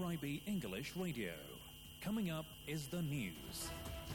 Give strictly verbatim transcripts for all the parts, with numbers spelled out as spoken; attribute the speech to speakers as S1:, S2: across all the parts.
S1: I B English Radio. Coming up is the news.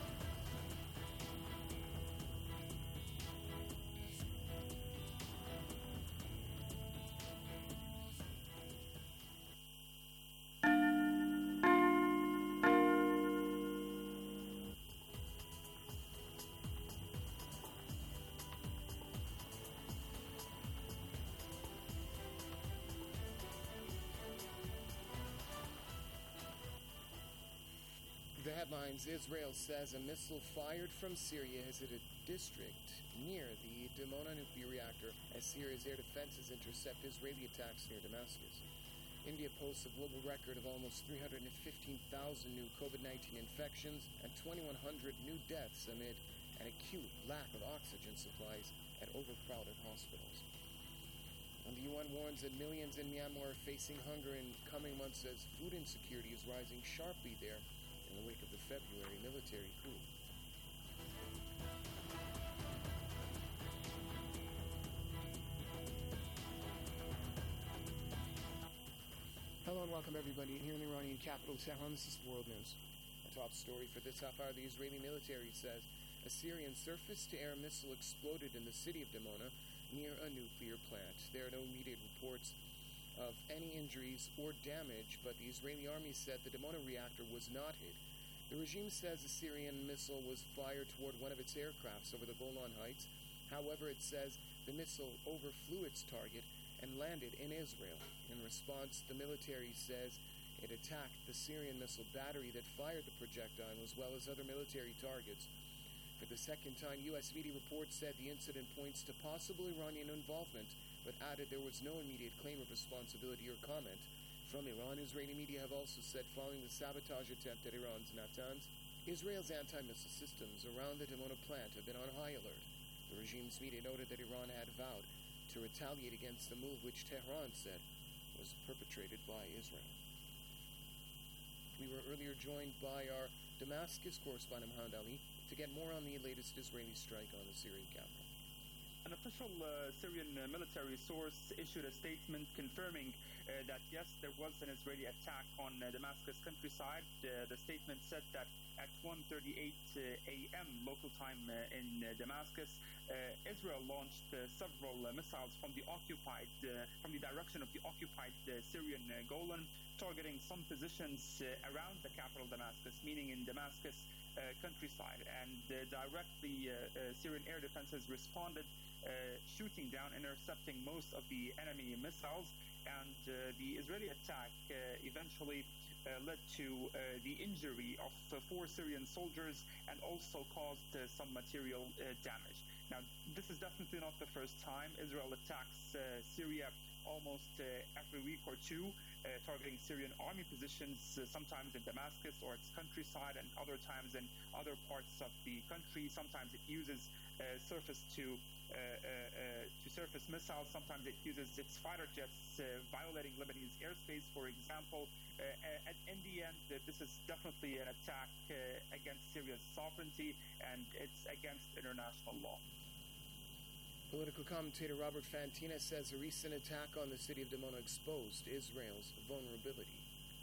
S2: The headlines: Israel says a missile fired from Syria has hit a district near the Dimona nuclear reactor as Syria's air defenses intercept Israeli attacks near Damascus. India posts a global record of almost three hundred fifteen thousand new COVID nineteen infections and twenty-one hundred new deaths amid an acute lack of oxygen supplies at overcrowded hospitals. And the U N warns that millions in Myanmar are facing hunger in coming months as food insecurity is rising sharply there in the wake of the February military coup. Hello and welcome everybody here in the Iranian capital, Tehran. This is World News. A top story for this half hour: the Israeli military says a Syrian surface-to-air missile exploded in the city of Dimona near a nuclear plant. There are no immediate reports of any injuries or damage, but the Israeli army said the Dimona reactor was not hit. The regime says a Syrian missile was fired toward one of its aircrafts over the Golan Heights. However, it says the missile overflew its target and landed in Israel. In response, the military says it attacked the Syrian missile battery that fired the projectile, as well as other military targets. For the second time, U S media reports said the incident points to possible Iranian involvement, but added there was no immediate claim of responsibility or comment from Iran. Israeli media have also said following the sabotage attempt at Iran's Natanz, Israel's anti-missile systems around the Dimona plant have been on high alert. The regime's media noted that Iran had vowed to retaliate against the move, which Tehran said was perpetrated by Israel. We were earlier joined by our Damascus correspondent Mohammed Ali to get more on the latest Israeli strike on the Syrian capital.
S3: An official uh, Syrian uh, military source issued a statement confirming uh, that, yes, there was an Israeli attack on uh, Damascus countryside. Uh, the statement said that at one thirty-eight a.m. local time uh, in uh, Damascus, uh, Israel launched uh, several uh, missiles from the occupied, uh, from the direction of the occupied uh, Syrian uh, Golan, targeting some positions uh, around the capital Damascus, meaning in Damascus uh, countryside. And uh, directly, uh, uh, Syrian air defenses responded, Uh, shooting down, intercepting most of the enemy missiles, and uh, the Israeli attack uh, eventually uh, led to uh, the injury of uh, four Syrian soldiers and also caused uh, some material uh, damage. Now, this is definitely not the first time Israel attacks uh, Syria almost uh, every week or two, uh, targeting Syrian army positions, uh, sometimes in Damascus or its countryside, and other times in other parts of the country. Sometimes it uses uh, surface to Uh, uh, uh, to surface missiles. Sometimes it uses its fighter jets, uh, violating Lebanese airspace, for example. Uh, and in the end, uh, this is definitely an attack uh, against Syria's sovereignty, and it's against international law.
S2: Political commentator Robert Fantina says a recent attack on the city of Dimona exposed Israel's vulnerability.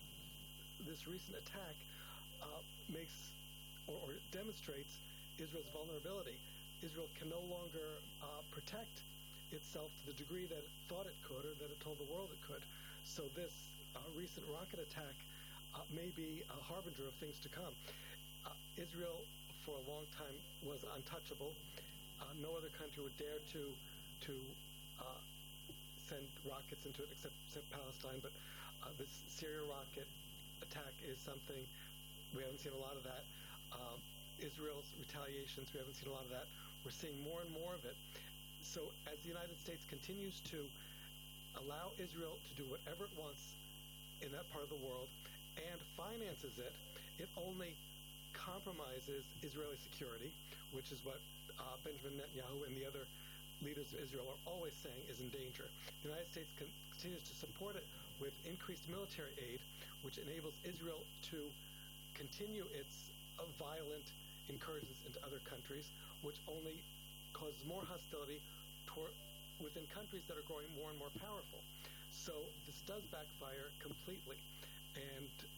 S4: This recent attack uh, makes or, or demonstrates Israel's vulnerability. Israel can no longer uh, protect itself to the degree that it thought it could, or that it told the world it could. So this uh, recent rocket attack uh, may be a harbinger of things to come. Uh, Israel, for a long time, was untouchable. Uh, no other country would dare to to uh, send rockets into it except, except Palestine. But uh, this Syria rocket attack is something we haven't seen a lot of that. Um, Israel's retaliations, we haven't seen a lot of that. We're seeing more and more of it. So as the United States continues to allow Israel to do whatever it wants in that part of the world and finances it, it only compromises Israeli security, which is what uh, Benjamin Netanyahu and the other leaders of Israel are always saying is in danger. The United States con- continues to support it with increased military aid, which enables Israel to continue its uh, violent incursions into other countries, which only causes more hostility toward, within countries that are growing more and more powerful. So this does backfire completely. And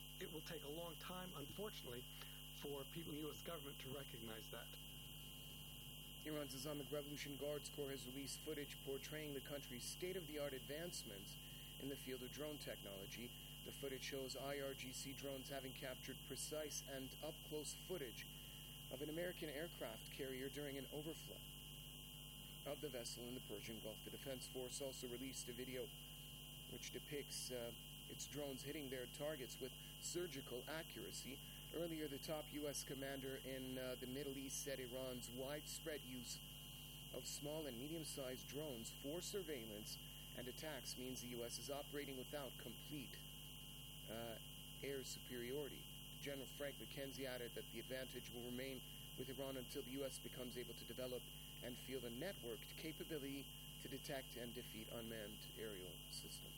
S4: it'll take a long time, unfortunately, for people in the U S government to recognize that.
S2: Iran's Islamic Revolution Guards Corps has released footage portraying the country's state-of-the-art advancements in the field of drone technology. The footage shows I R G C drones having captured precise and up-close footage of an American aircraft carrier during an overflow of the vessel in the Persian Gulf. The Defense Force also released a video which depicts uh, its drones hitting their targets with surgical accuracy. Earlier, the top U S commander in uh, the Middle East said Iran's widespread use of small and medium-sized drones for surveillance and attacks means the U S is operating without complete uh, air superiority. General Frank McKenzie added that the advantage will remain with Iran until the U S becomes able to develop and field a networked capability to detect and defeat unmanned aerial systems.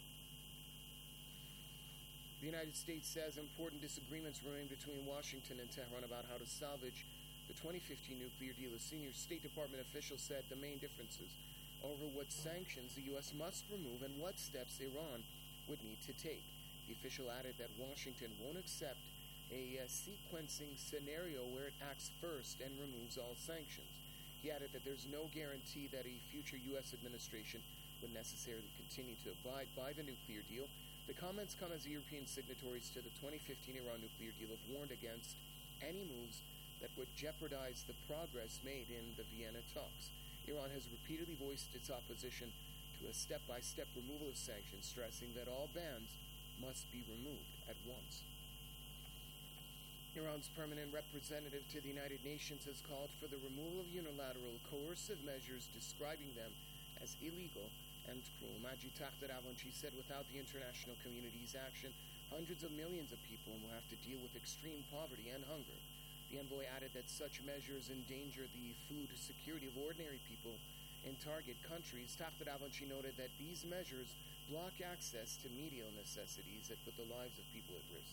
S2: The United States says important disagreements remain between Washington and Tehran about how to salvage the twenty fifteen nuclear deal. A senior State Department official said the main differences over what sanctions the U S must remove and what steps Iran would need to take. The official added that Washington won't accept a uh, sequencing scenario where it acts first and removes all sanctions. He added that there's no guarantee that a future U S administration would necessarily continue to abide by the nuclear deal. The comments come as the European signatories to the twenty fifteen Iran nuclear deal have warned against any moves that would jeopardize the progress made in the Vienna talks. Iran has repeatedly voiced its opposition to a step-by-step removal of sanctions, stressing that all bans must be removed at once. Iran's permanent representative to the United Nations has called for the removal of unilateral coercive measures, describing them as illegal and cruel. Majid Takht Ravanchi said without the international community's action, hundreds of millions of people will have to deal with extreme poverty and hunger. The envoy added that such measures endanger the food security of ordinary people in target countries. Takht Ravanchi noted that these measures block access to medial necessities that put the lives of people at risk.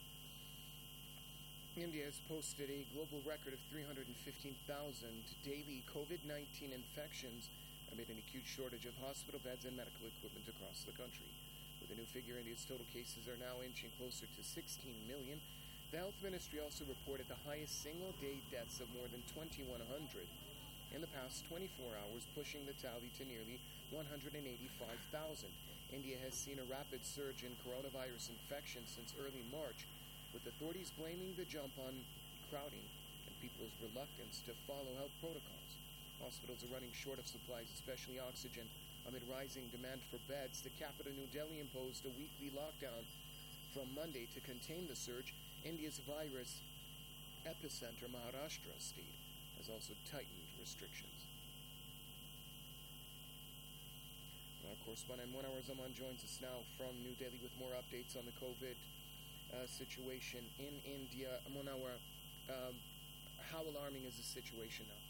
S2: India has posted a global record of three hundred fifteen thousand daily COVID nineteen infections amid an acute shortage of hospital beds and medical equipment across the country. With the new figure, India's total cases are now inching closer to sixteen million. The health ministry also reported the highest single-day deaths of more than twenty-one hundred in the past twenty-four hours, pushing the tally to nearly one hundred eighty-five thousand. India has seen a rapid surge in coronavirus infections since early March, with authorities blaming the jump on crowding and people's reluctance to follow health protocols. Hospitals are running short of supplies, especially oxygen, amid rising demand for beds. The capital, New Delhi, imposed a weekly lockdown from Monday to contain the surge. India's virus epicenter, Maharashtra state, has also tightened restrictions. Our correspondent Munawar Zaman joins us now from New Delhi with more updates on the COVID uh, situation in India. Munawar, um, how alarming is the situation now?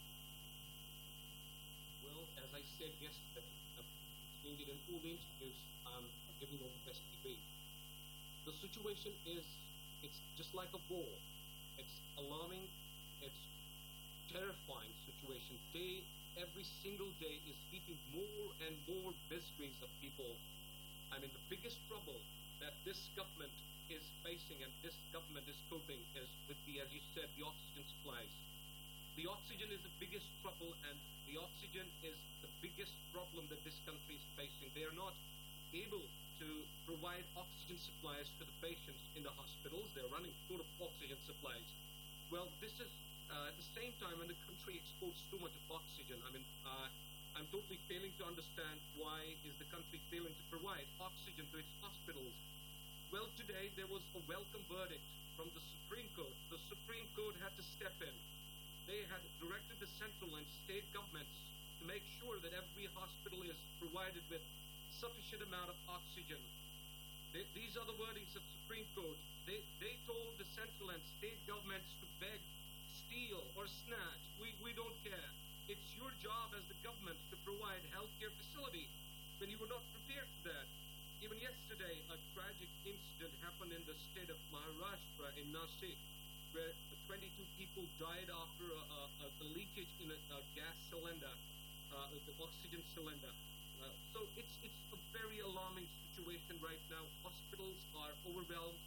S5: Well, as I said yesterday, uh, in all the interviews I'm giving on S T V, the situation is, it's just like a war. It's alarming, it's terrifying situation. Day, every single day is heaping more and more miseries of people. I mean, the biggest trouble that this government is facing and this government is coping is with the, as you said, the oxygen supplies. The oxygen is the biggest trouble, and the oxygen is the biggest problem that this country is facing. They are not able to provide oxygen supplies to the patients in the hospitals. They're running short of oxygen supplies. Well, this is uh, at the same time when the country exports too much of oxygen. I mean, uh, I'm totally failing to understand why is the country failing to provide oxygen to its hospitals. Well, today there was a welcome verdict from the Supreme Court. The Supreme Court had to step in. They had directed the central and state governments to make sure that every hospital is provided with sufficient amount of oxygen. They, these are the wordings of the Supreme Court. They, they told the central and state governments to beg, steal, or snatch. We, we don't care. It's your job as the government to provide healthcare facility when you were not prepared for that. Even yesterday, a tragic incident happened in the state of Maharashtra in Nashik, where twenty-two people died after a, a, a leakage in a, a gas cylinder, uh, the oxygen cylinder. Uh, so it's it's a very alarming situation right now. Hospitals are overwhelmed.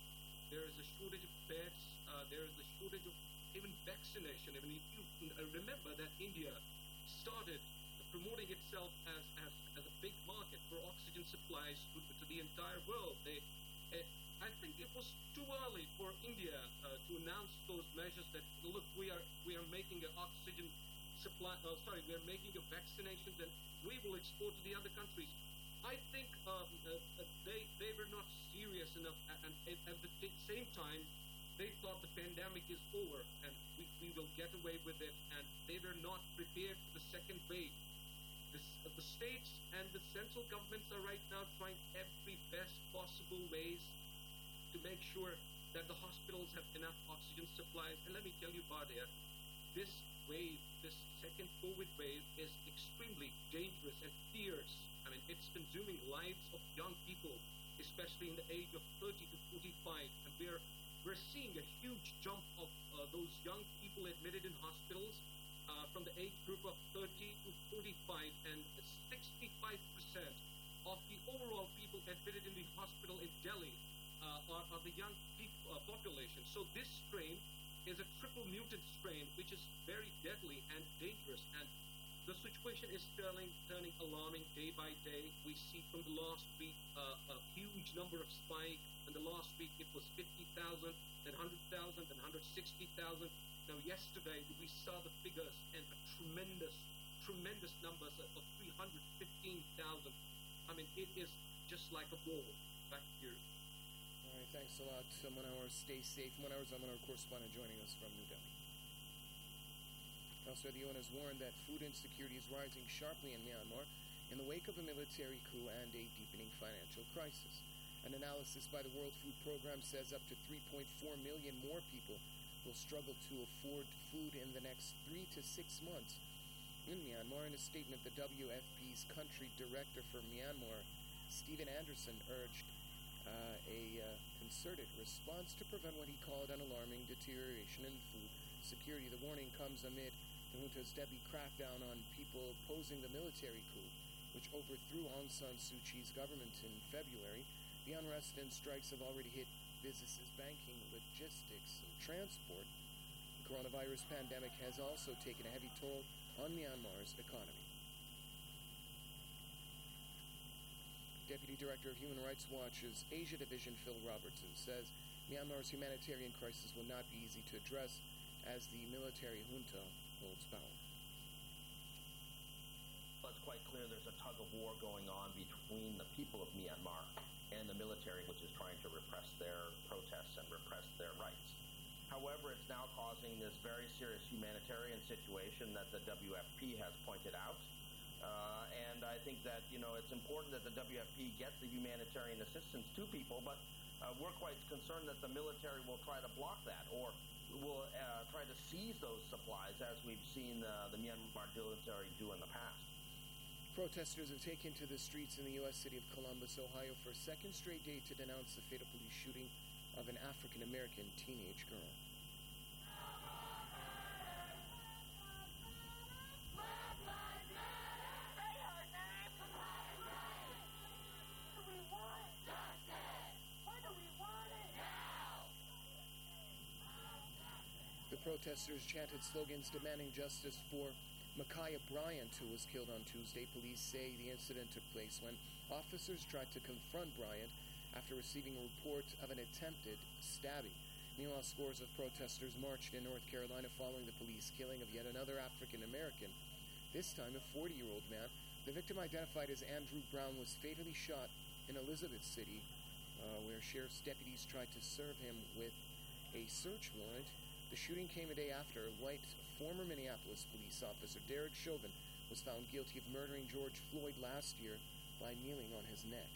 S5: there is a shortage of beds, uh, there is a shortage of even vaccination. I mean, if you remember that India started promoting itself as, as, as a big market for oxygen supplies to, to the entire world. They, uh, I think it was too early for India uh, to announce those measures that, look, we are we are making an oxygen supply, uh, sorry, we are making a vaccinations and we will export to the other countries. I think um, uh, uh, they, they were not serious enough, and, and at the same time, they thought the pandemic is over and we, we will get away with it, and they were not prepared for the second wave. This, uh, the states and the central governments are right now trying every best possible ways to make sure that the hospitals have enough oxygen supplies. And let me tell you, Badia, this wave, this second COVID wave is extremely dangerous and fierce. I mean, it's consuming lives of young people, especially in the age of thirty to forty-five. And we're, we're seeing a huge jump of uh, those young people admitted in hospitals uh, from the age group of thirty to forty-five, and sixty-five percent of the overall people admitted in the hospital in Delhi uh, are, are the young people, uh, population. So this strain is a triple mutant strain, which is very deadly and dangerous. And the situation is turning, turning alarming day by day. We see from the last week uh, a huge number of spike. In the last week, it was fifty thousand, then one hundred thousand, then one hundred sixty thousand. Now, yesterday, we saw the figures and a tremendous, tremendous numbers of three hundred fifteen thousand. I mean, it is just like a wall back here.
S2: All right, thanks a lot. Um, one hour, stay safe. One hour, I'm our correspondent joining us from New Delhi. Elsewhere, the U N has warned that food insecurity is rising sharply in Myanmar in the wake of a military coup and a deepening financial crisis. An analysis by the World Food Program says up to three point four million more people will struggle to afford food in the next three to six months. In Myanmar, in a statement, the W F P's country director for Myanmar, Stephen Anderson, urged uh, a uh, concerted response to prevent what he called an alarming deterioration in food security. The warning comes amid the junta's deadly crackdown on people opposing the military coup, which overthrew Aung San Suu Kyi's government in February. The unrest and strikes have already hit businesses, banking, logistics, and transport. The coronavirus pandemic has also taken a heavy toll on Myanmar's economy. Deputy Director of Human Rights Watch's Asia Division, Phil Robertson, says Myanmar's humanitarian crisis will not be easy to address as the military junta holds power.
S6: Well, it's quite clear there's a tug of war going on between the people of Myanmar and the military, which is trying to repress their protests and repress their rights. However, it's now causing this very serious humanitarian situation that the W F P has pointed out. Uh, and I think that, you know, it's important that the W F P gets the humanitarian assistance to people, but uh, we're quite concerned that the military will try to block that or will uh, try to seize those supplies, as we've seen uh, the Myanmar military do in the past.
S2: Protesters have taken to the streets in the U S city of Columbus, Ohio, for a second straight day to denounce the fatal police shooting of an African-American teenage girl. The protesters chanted slogans demanding justice for Ma'Khia Bryant, who was killed on Tuesday. Police say the incident took place when officers tried to confront Bryant after receiving a report of an attempted stabbing. Meanwhile, scores of protesters marched in North Carolina following the police killing of yet another African-American, this time a forty-year-old man. The victim, identified as Andrew Brown, was fatally shot in Elizabeth City, uh, where sheriff's deputies tried to serve him with a search warrant. The shooting came a day after a white former Minneapolis police officer, Derek Chauvin, was found guilty of murdering George Floyd last year by kneeling on his neck.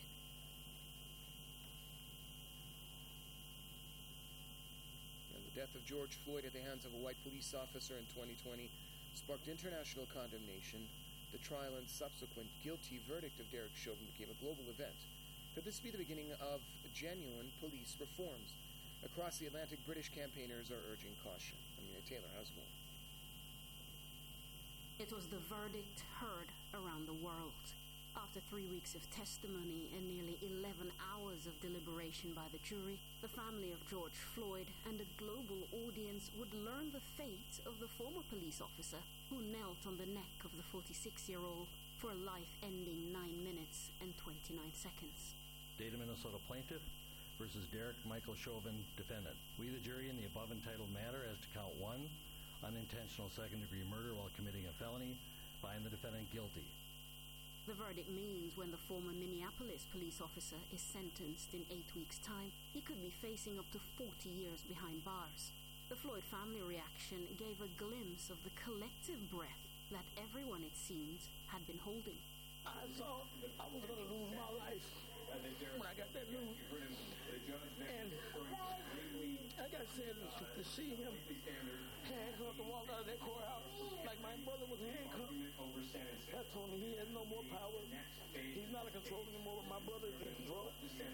S2: And the death of George Floyd at the hands of a white police officer in twenty twenty sparked international condemnation. The trial and subsequent guilty verdict of Derek Chauvin became a global event. Could this be the beginning of genuine police reforms? Across the Atlantic, British campaigners are urging caution. Amina Taylor has more.
S7: It was the verdict heard around the world. After three weeks of testimony and nearly eleven hours of deliberation by the jury, the family of George Floyd and a global audience would learn the fate of the former police officer who knelt on the neck of the forty-six-year-old for a life-ending nine minutes and twenty-nine seconds.
S8: Data Minnesota plaintiff versus Derek Michael Chauvin, defendant. We, the jury, in the above entitled matter as to count one, unintentional second-degree murder while committing a felony, find the defendant guilty.
S7: The verdict means when the former Minneapolis police officer is sentenced in eight weeks' time, he could be facing up to forty years behind bars. The Floyd family reaction gave a glimpse of the collective breath that everyone, it seems, had been holding.
S9: I saw I was going to lose my life when I got that news. And like I said, to see him handcuffed and walk out of that courthouse like my brother was handcuffed, that told me he has no more power. He's not in control anymore, but my brother is in control.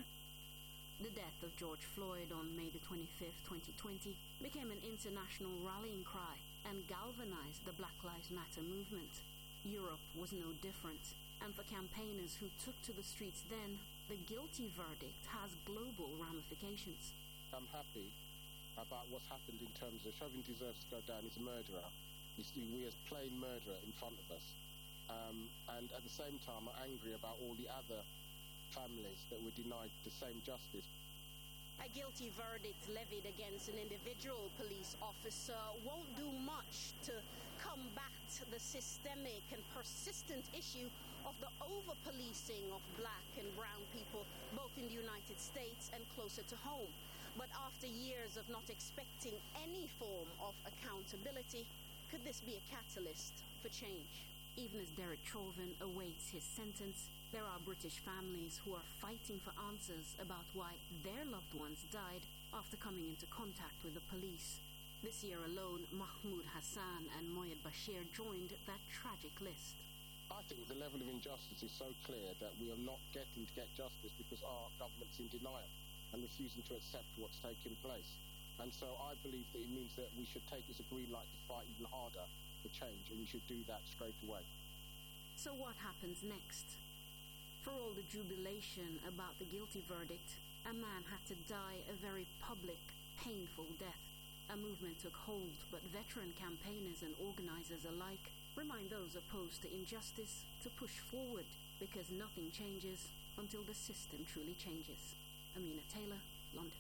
S7: The death of George Floyd on May the twenty-fifth, twenty twenty, became an international rallying cry and galvanized the Black Lives Matter movement. Europe was no different, and for campaigners who took to the streets then, the guilty verdict has global ramifications.
S10: I'm happy about what's happened in terms of Chauvin deserves to go down as a murderer. You see, we as plain murderer in front of us. Um, and at the same time, I'm angry about all the other families that were denied the same justice.
S7: A guilty verdict levied against an individual police officer won't do much to combat the systemic and persistent issue of the over-policing of black and brown people, both in the United States and closer to home. But after years of not expecting any form of accountability, could this be a catalyst for change? Even as Derek Chauvin awaits his sentence, there are British families who are fighting for answers about why their loved ones died after coming into contact with the police. This year alone, Mahmoud Hassan and Moyed Bashir joined that tragic list.
S10: I think the level of injustice is so clear that we are not getting to get justice because our government's in denial and refusing to accept what's taking place. And so I believe that it means that we should take as a green light to fight even harder for change, and we should do that straight away.
S7: So what happens next? For all the jubilation about the guilty verdict, a man had to die a very public, painful death. A movement took hold, but veteran campaigners and organizers alike remind those opposed to injustice to push forward, because nothing changes until the system truly changes. Amina Taylor, London.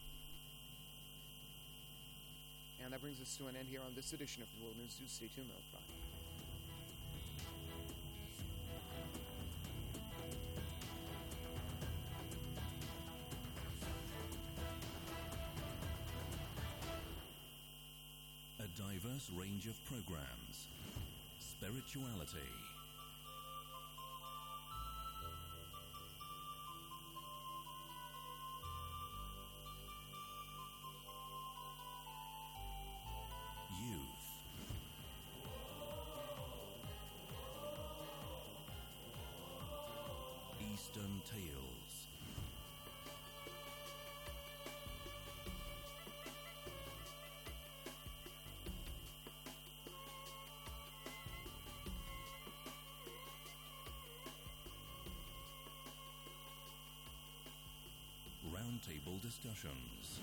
S2: And that brings us to an end here on this edition of the World News. Do stay tuned, though. Bye.
S1: A diverse range of programs, spirituality, youth, Eastern Tales, roundtable discussions,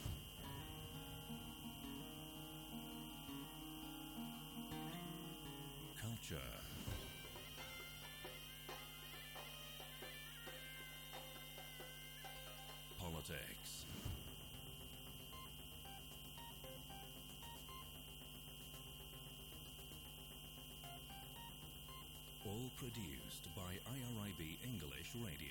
S1: culture, politics, all produced by I R I B English Radio.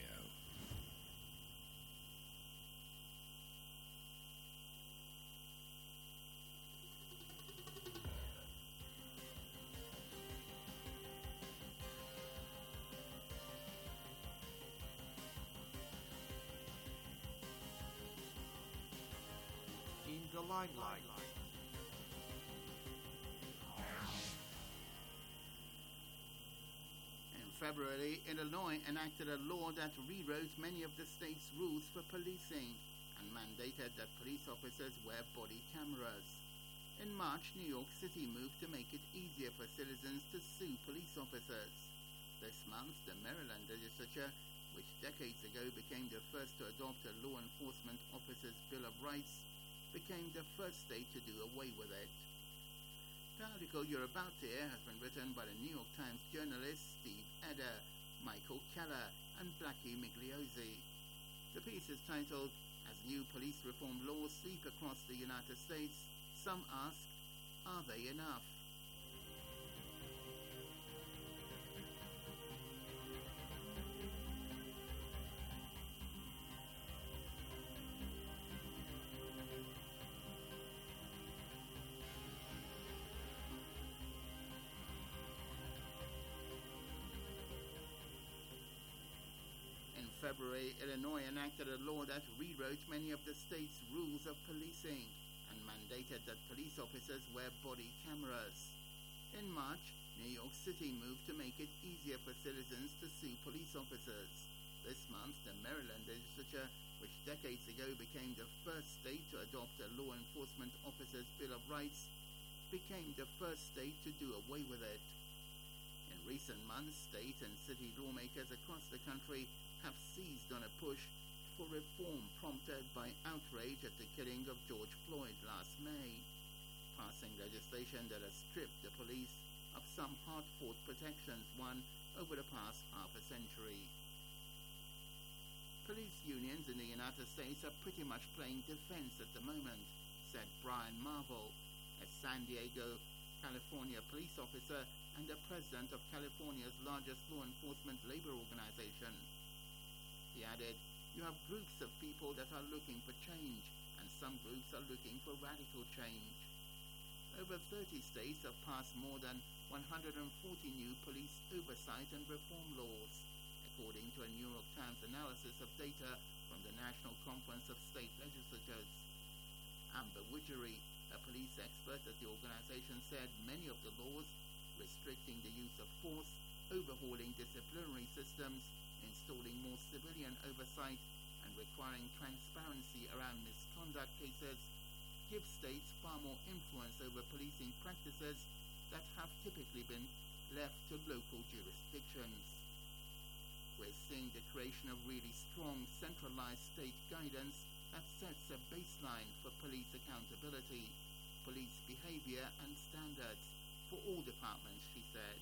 S11: In the limelight. In February, Illinois enacted a law that rewrote many of the state's rules for policing and mandated that police officers wear body cameras. In March, New York City moved to make it easier for citizens to sue police officers. This month, the Maryland legislature, which decades ago became the first to adopt a law enforcement officer's Bill of Rights, became the first state to do away with it. The article you're about to hear has been written by the New York Times journalists Steve Eder, Michael Keller, and Blackie Migliozzi. The piece is titled, "As New Police Reform Laws Sweep Across the United States, Some Ask, Are They Enough?" In February, Illinois enacted a law that rewrote many of the state's rules of policing and mandated that police officers wear body cameras. In March, New York City moved to make it easier for citizens to sue police officers. This month, the Maryland legislature, which decades ago became the first state to adopt a law enforcement officer's Bill of Rights, became the first state to do away with it. In recent months, state and city lawmakers across the country have seized on a push for reform prompted by outrage at the killing of George Floyd last May, passing legislation that has stripped the police of some hard-fought protections won over the past half a century. Police unions in the United States are pretty much playing defense at the moment, said Brian Marvel, a San Diego, California police officer and the president of California's largest law enforcement labor organization. He added, "You have groups of people that are looking for change, and some groups are looking for radical change." Over thirty states have passed more than one hundred forty new police oversight and reform laws, according to a New York Times analysis of data from the National Conference of State Legislatures. Amber Widgery, a police expert at the organization, said many of the laws restricting the use of force, overhauling disciplinary systems, installing more civilian oversight, and requiring transparency around misconduct cases give states far more influence over policing practices that have typically been left to local jurisdictions. We're seeing the creation of really strong centralized state guidance that sets a baseline for police accountability, police behavior, and standards for all departments, she said.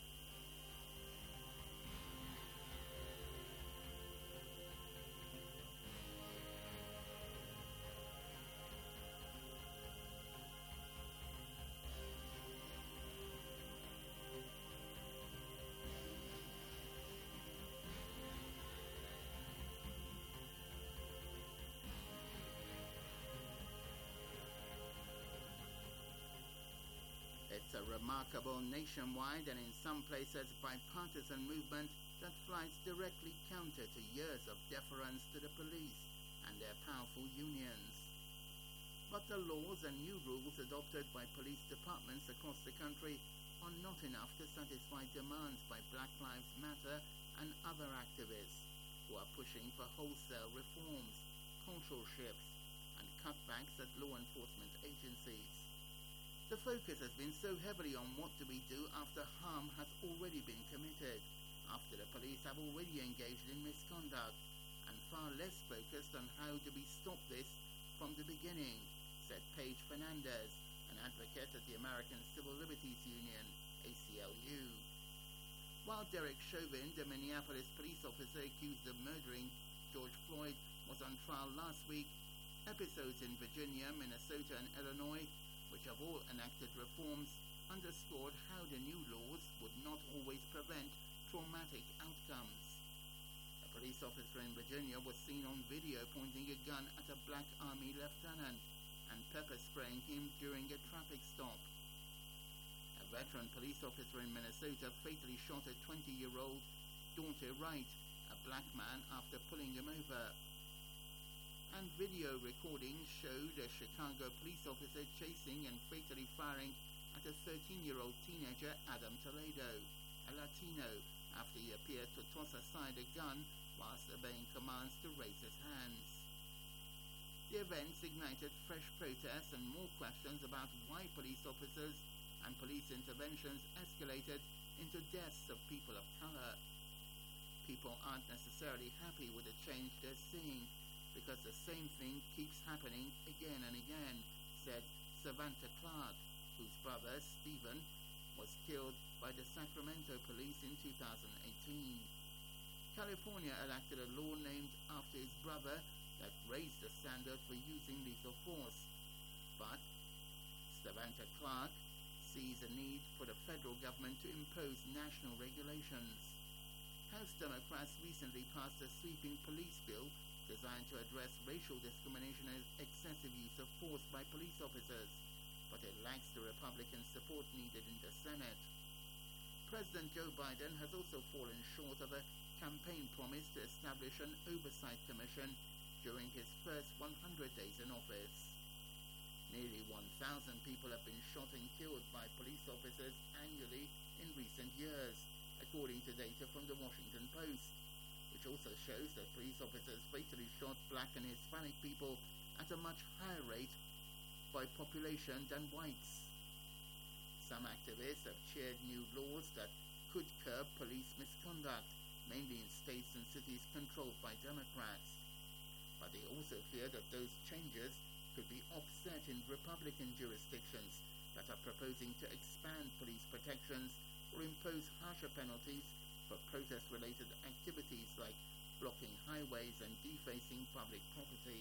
S11: It's a remarkable nationwide and in some places bipartisan movement that flies directly counter to years of deference to the police and their powerful unions. But the laws and new rules adopted by police departments across the country are not enough to satisfy demands by Black Lives Matter and other activists who are pushing for wholesale reforms, cultural shifts, and cutbacks at law enforcement agencies. The focus has been so heavily on what do we do after harm has already been committed, after the police have already engaged in misconduct, and far less focused on how do we stop this from the beginning, said Paige Fernandez, an advocate at the American Civil Liberties Union, A C L U. While Derek Chauvin, the Minneapolis police officer accused of murdering George Floyd, was on trial last week, episodes in Virginia, Minnesota, and Illinois, which have all enacted reforms, underscored how the new laws would not always prevent traumatic outcomes. A police officer in Virginia was seen on video pointing a gun at a Black Army lieutenant and pepper spraying him during a traffic stop. A veteran police officer in Minnesota fatally shot a twenty-year-old Daunte Wright, a black man, after pulling him over. And video recordings showed a Chicago police officer chasing and fatally firing at a thirteen-year-old teenager, Adam Toledo, a Latino, after he appeared to toss aside a gun whilst obeying commands to raise his hands. The events ignited fresh protests and more questions about why police officers and police interventions escalated into deaths of people of color. People aren't necessarily happy with the change they're seeing because the same thing keeps happening again and again, said Savanta Clark, whose brother, Stephen, was killed by the Sacramento police in two thousand eighteen. California enacted a law named after his brother that raised the standard for using lethal force. But Savanta Clark sees a need for the federal government to impose national regulations. House Democrats recently passed a sweeping police bill designed to address racial discrimination and excessive use of force by police officers, but it lacks the Republican support needed in the Senate. President Joe Biden has also fallen short of a campaign promise to establish an oversight commission during his first one hundred days in office. Nearly one thousand people have been shot and killed by police officers annually in recent years, according to data from the Washington Post, which also shows that police officers fatally shot black and Hispanic people at a much higher rate by population than whites. Some activists have cheered new laws that could curb police misconduct, mainly in states and cities controlled by Democrats. But they also fear that those changes could be offset in Republican jurisdictions that are proposing to expand police protections or impose harsher penalties for protest-related activities like blocking highways and defacing public property.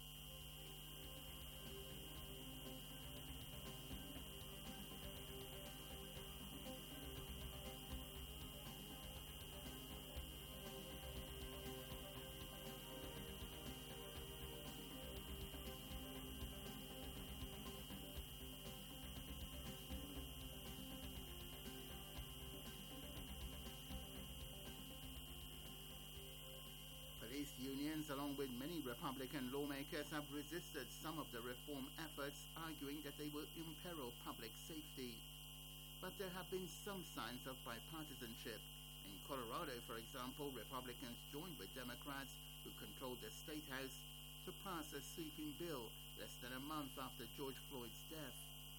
S11: Police unions, along with many Republican lawmakers, have resisted some of the reform efforts, arguing that they will imperil public safety. But there have been some signs of bipartisanship. In Colorado, for example, Republicans joined with Democrats, who control the state house, to pass a sweeping bill less than a month after George Floyd's death.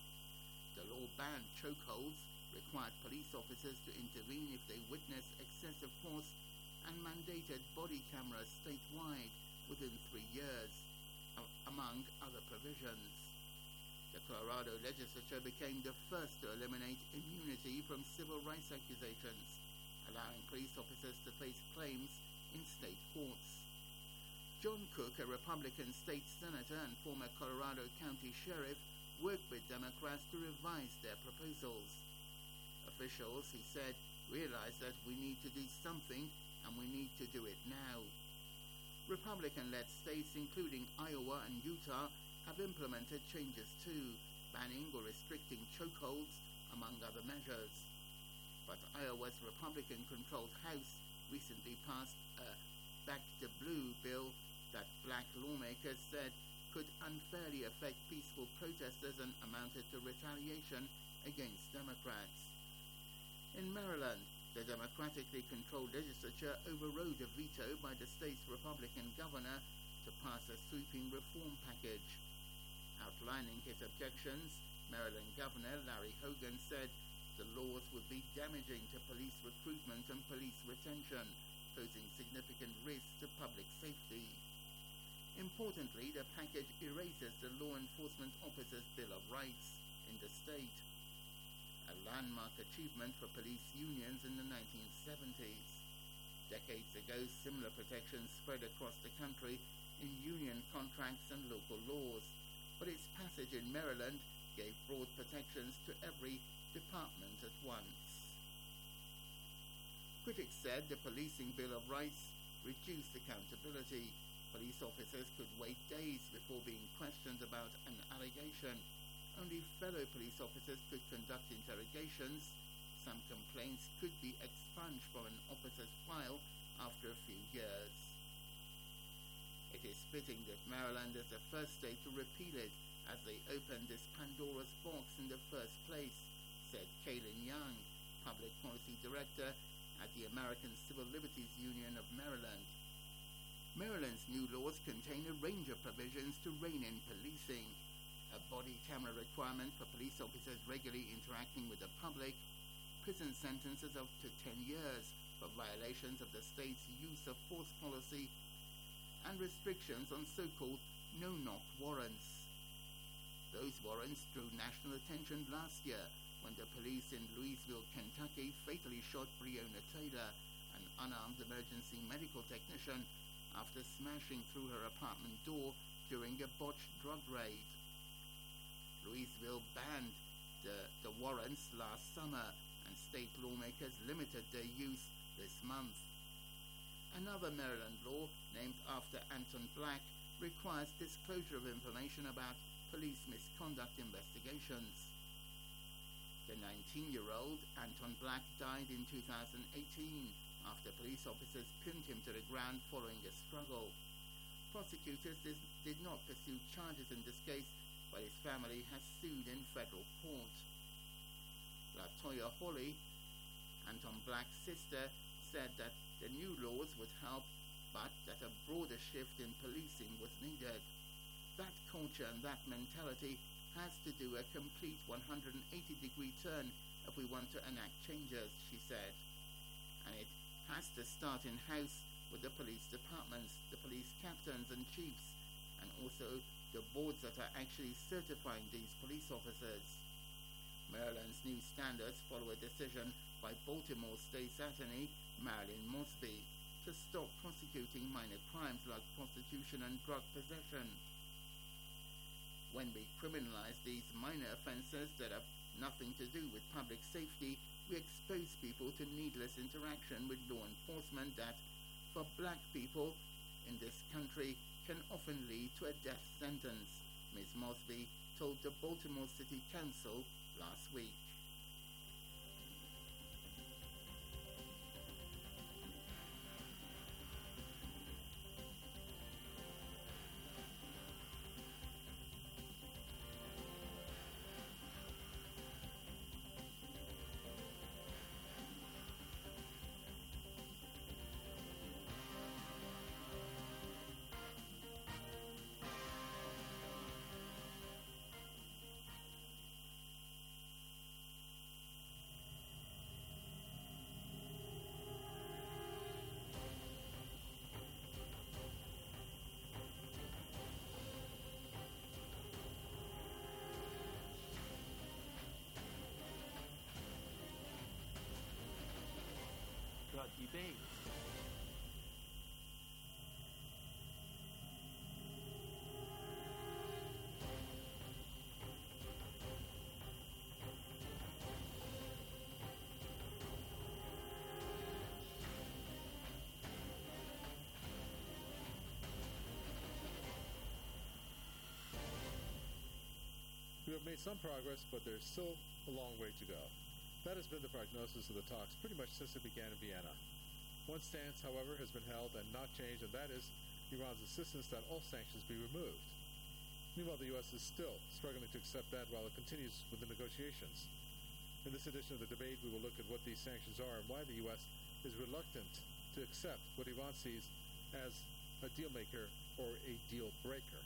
S11: The law banned chokeholds, required police officers to intervene if they witness excessive force, and mandated body cameras statewide within three years, among other provisions. The Colorado legislature became the first to eliminate immunity from civil rights accusations, allowing police officers to face claims in state courts. John Cook, a Republican state senator and former Colorado County sheriff, worked with Democrats to revise their proposals. Officials, he said, realized that we need to do something and we need to do it now. Republican-led states, including Iowa and Utah, have implemented changes too, banning or restricting chokeholds, among other measures. But Iowa's Republican-controlled House recently passed a Back the Blue bill that black lawmakers said could unfairly affect peaceful protesters and amounted to retaliation against Democrats. In Maryland, the democratically controlled legislature overrode a veto by the state's Republican governor to pass a sweeping reform package. Outlining his objections, Maryland Governor Larry Hogan said the laws would be damaging to police recruitment and police retention, posing significant risks to public safety. Importantly, the package erases the Law Enforcement Officers' Bill of Rights in the state, a landmark achievement for police unions in the nineteen seventies. Decades ago, similar protections spread across the country in union contracts and local laws, but its passage in Maryland gave broad protections to every department at once. Critics said the Policing Bill of Rights reduced accountability. Police officers could wait days before being questioned about an allegation. Only fellow police officers could conduct interrogations. Some complaints could be expunged from an officer's file after a few years. It is fitting that Maryland is the first state to repeal it, as they opened this Pandora's box in the first place, said Kaylin Young, Public Policy Director at the American Civil Liberties Union of Maryland. Maryland's new laws contain a range of provisions to rein in policing: a body camera requirement for police officers regularly interacting with the public, prison sentences of up to ten years for violations of the state's use of force policy and restrictions on so-called no-knock warrants. Those warrants drew national attention last year when the police in Louisville, Kentucky fatally shot Breonna Taylor, an unarmed emergency medical technician, after smashing through her apartment door during a botched drug raid. Louisville banned the, the warrants last summer, and state lawmakers limited their use this month. Another Maryland law, named after Anton Black, requires disclosure of information about police misconduct investigations. The nineteen-year-old Anton Black died in two thousand eighteen after police officers pinned him to the ground following a struggle. Prosecutors did, did not pursue charges in this case, but his family has sued in federal court. LaToya Hawley, Anton Black's sister, said that the new laws would help, but that a broader shift in policing was needed. That culture and that mentality has to do a complete one hundred eighty degree turn if we want to enact changes, she said. And it has to start in-house with the police departments, the police captains and chiefs, and also the boards that are actually certifying these police officers. Maryland's new standards follow a decision by Baltimore State's Attorney Marilyn Mosby to stop prosecuting minor crimes like prostitution and drug possession. When we criminalize these minor offenses that have nothing to do with public safety, we expose people to needless interaction with law enforcement that, for black people in this country, can often lead to a death sentence, Miz Mosby told the Baltimore City Council last week.
S12: Debate.
S13: We have made some progress, but there's still a long way to go. That has been the prognosis of the talks pretty much since it began in Vienna. One stance, however, has been held and not changed, and that is Iran's insistence that all sanctions be removed. Meanwhile, the U S is still struggling to accept that while it continues with the negotiations. In this edition of the debate, we will look at what these sanctions are and why the U S is reluctant to accept what Iran sees as a deal maker or a deal breaker.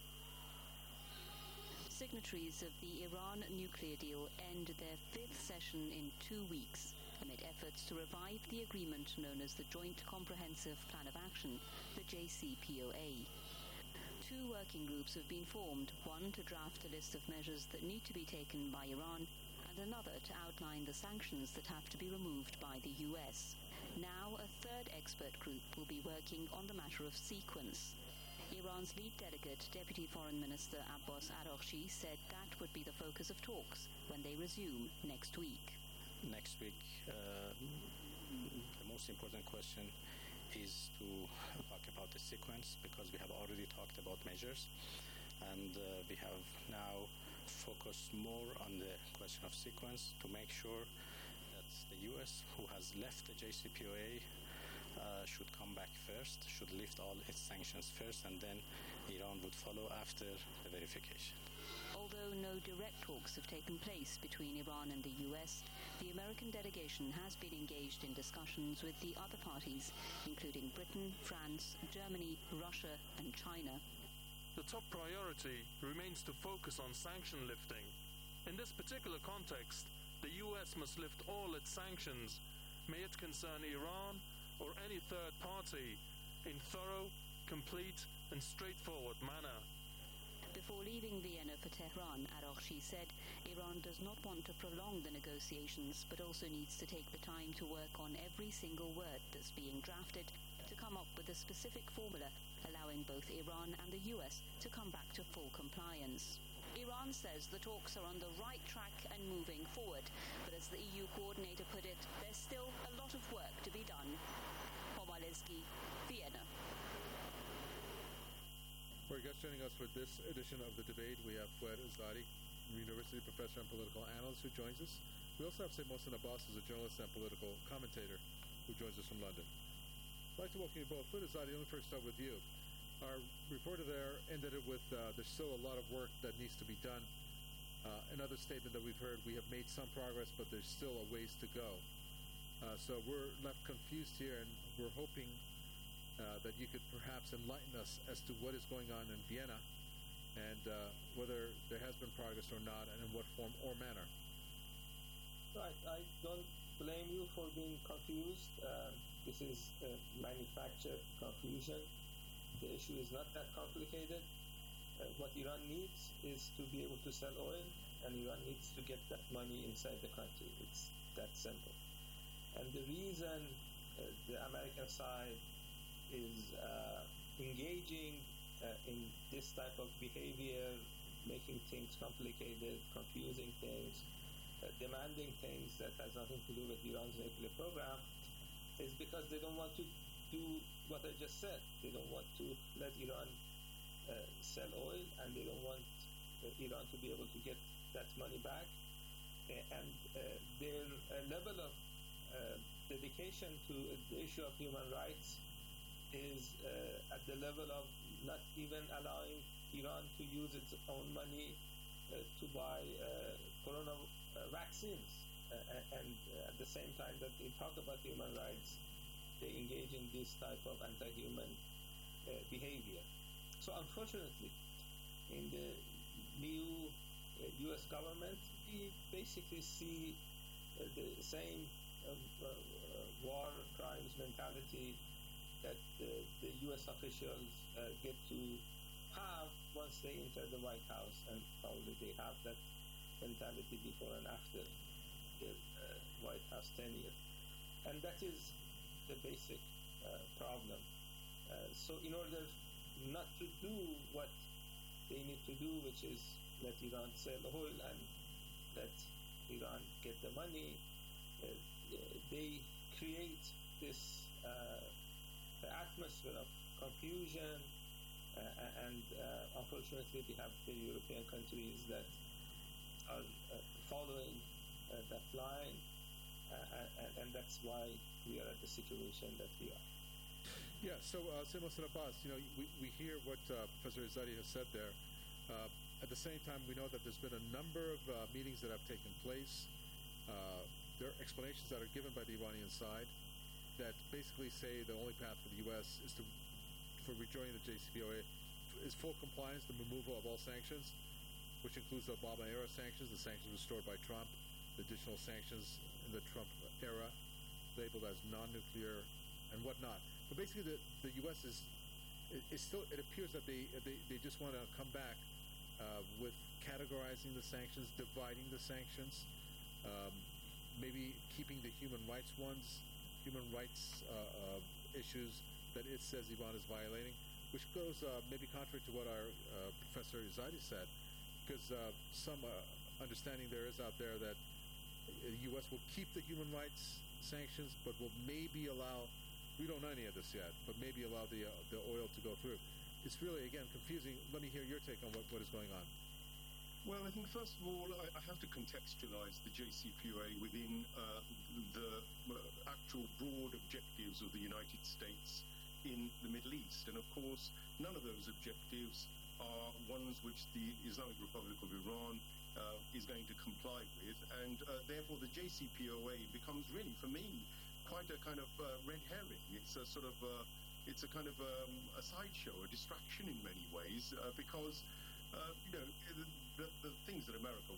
S14: Signatories of the Iran nuclear deal end their fifth session in two weeks amid efforts to revive the agreement known as the Joint Comprehensive Plan of Action, the J C P O A. Two working groups have been formed, one to draft a list of measures that need to be taken by Iran and another to outline the sanctions that have to be removed by the U S. Now a third expert group will be working on the matter of sequence. Iran's lead delegate, Deputy Foreign Minister Abbas Araghchi, said that would be the focus of talks when they resume next week.
S15: Next week, uh, the most important question is to talk about the sequence, because we have already talked about measures, and uh, we have now focused more on the question of sequence to make sure that the U S, who has left the J C P O A, Uh, should come back first, should lift all its sanctions first, and then Iran would follow after the verification.
S14: Although no direct talks have taken place between Iran and the U S, the American delegation has been engaged in discussions with the other parties, including Britain, France, Germany, Russia, and China.
S16: The top priority remains to focus on sanction lifting. In this particular context, The U S must lift all its sanctions, may it concern Iran or any third party, in thorough, complete and straightforward manner.
S14: Before leaving Vienna for Tehran, Araghchi said Iran does not want to prolong the negotiations, but also needs to take the time to work on every single word that's being drafted to come up with a specific formula allowing both Iran and the U S to come back to full compliance. Iran says the talks are on the right track and moving forward, but as the E U coordinator put it, there's still a lot of work to be done. Pomaleski, Vienna.
S13: For our guests joining us for this edition of the debate, we have Fouad Azadi, University professor and political analyst, who joins us. We also have Sayyid Mohsen Abbas, who's a journalist and political commentator, who joins us from London. I'd like to welcome you both. Fouad Azadi, let me first start with you. Our reporter there ended it with uh, there's still a lot of work that needs to be done. Uh, another statement that we've heard, we have made some progress, but there's still a ways to go. Uh, so we're left confused here, and we're hoping Uh, that you could perhaps enlighten us as to what is going on in Vienna and uh, whether there has been progress or not, and in what form or manner.
S17: Right. I don't blame you for being confused. Um, this is a manufactured confusion. The issue is not that complicated. Uh, what Iran needs is to be able to sell oil, and Iran needs to get that money inside the country. It's that simple. And the reason uh, the American side is uh, engaging uh, in this type of behavior, making things complicated, confusing things, uh, demanding things that has nothing to do with Iran's nuclear program, is because they don't want to do what I just said. They don't want to let Iran uh, sell oil, and they don't want uh, Iran to be able to get that money back. Uh, and uh, their uh, level of uh, dedication to the issue of human rights is uh, at the level of not even allowing Iran to use its own money uh, to buy uh, corona uh, vaccines. Uh, and uh, at the same time that they talk about human rights, they engage in this type of anti-human uh, behavior. So unfortunately, in the new uh, U S government, we basically see uh, the same uh, uh, war crimes mentality that uh, the U S officials uh, get to have once they enter the White House, and probably they have that mentality before and after their uh, White House tenure. And that is the basic uh, problem. Uh, so in order not to do what they need to do, which is let Iran sell oil and let Iran get the money, uh, they create this uh, the atmosphere of confusion, uh, and uh, unfortunately we have the European countries that are uh, following uh, that line, uh, and, and that's why we are at the situation that we are.
S13: Yeah, so uh, Sayyid Mohsen Abbas, you know, we, we hear what uh, Professor Azadi has said there. Uh, at the same time, we know that there's been a number of uh, meetings that have taken place. Uh, there are explanations that are given by the Iranian side that basically say the only path for the U S is to, for rejoining the J C P O A, is full compliance, the removal of all sanctions, which includes the Obama-era sanctions, the sanctions restored by Trump, the additional sanctions in the Trump era, labeled as non-nuclear and whatnot. But basically, the, the U S is, is still, it appears that they, they, they just want to come back uh, with categorizing the sanctions, dividing the sanctions, um, maybe keeping the human rights ones, human rights uh, uh, issues that it says Iran is violating, which goes uh, maybe contrary to what our uh, Professor Azadi said, because uh, some uh, understanding there is out there that the U S will keep the human rights sanctions, but will maybe allow, we don't know any of this yet, but maybe allow the, uh, the oil to go through. It's really, again, confusing. Let me hear your take on what, what is going on.
S18: Well, I think first of all, I, I have to contextualize the J C P O A within uh, the uh, actual broad objectives of the United States in the Middle East. And of course, none of those objectives are ones which the Islamic Republic of Iran uh, is going to comply with. And uh, therefore, the J C P O A becomes really, for me, quite a kind of uh, red herring. It's a sort of, uh, it's a kind of um, a sideshow, a distraction in many ways, uh, because Uh, you know, the, the things that America